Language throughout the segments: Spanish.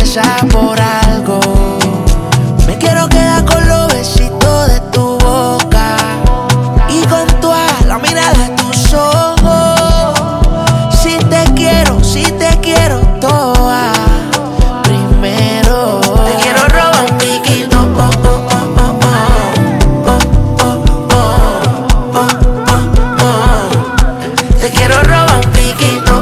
empieza por algo. Me quiero quedar con los besitos de tu boca y con toda la mirada de tus ojos. Si te quiero toda. Primero te quiero robar un piquito, te quiero robar un piquito,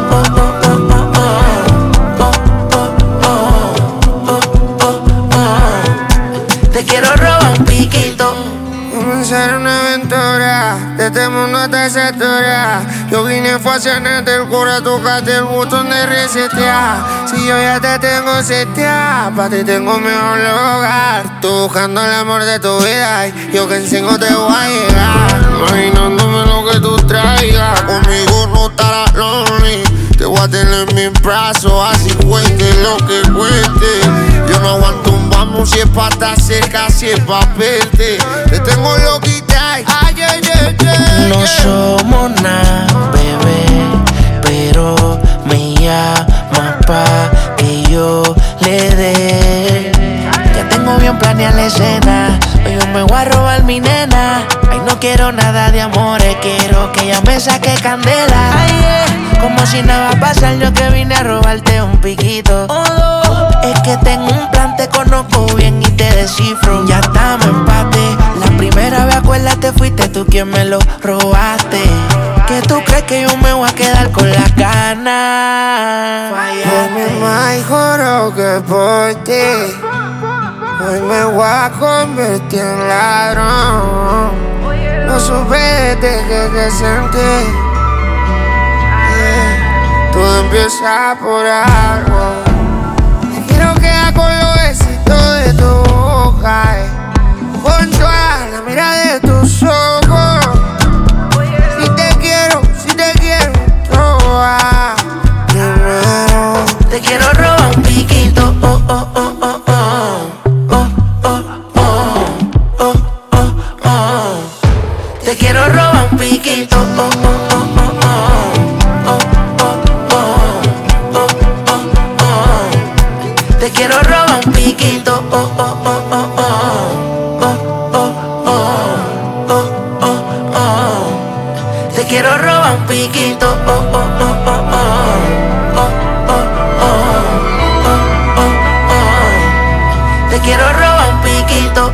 te quiero robar un piquito. Comenzar una aventura, de este mundo hasta esa altura. Yo vine fue a llenarte el cura, tocaste el botón de resetear. Si yo ya te tengo seteada, pa' ti tengo mejor lugar. Tú buscando el amor de tu vida, y yo que en 5 te voy a llegar. Imaginándome lo que tú traigas, conmigo no estarás lonely. Te voy a tener en mis brazos, así cueste lo que cueste. Yo no aguanto un vamos si es pa' estar cerca, si es pa' verte. Te tengo loquita, ay, ay, ay, ay. No somos nada, bebé, pero me llama pa' que yo le dé. Ya tengo bien planeada la escena, hoy yo me voy a robar mi nena. Ay, no quiero nada de amores, quiero que ella me saque candela. Ay, como si nada va a pasar, yo que vine a robarte un piquito. Es que tengo un plan, te conozco bien y te descifro. Ya estamos en empate. La primera vez, acuérdate, fuiste tú quien me lo robaste. ¿Qué tú crees que yo me voy a quedar con las ganas? Por mi más juro que por ti hoy me voy a convertir en ladrón. No supe desde que te sentí. Todo empieza por algo. Me quiero quedar con los besitos de tu boca, con toda la mirada de tus ojos. Si te quiero toda. Primero te quiero robar un piquito, te quiero robar un piquito, te quiero robar un piquito, te quiero robar un piquito, te quiero robar un piquito.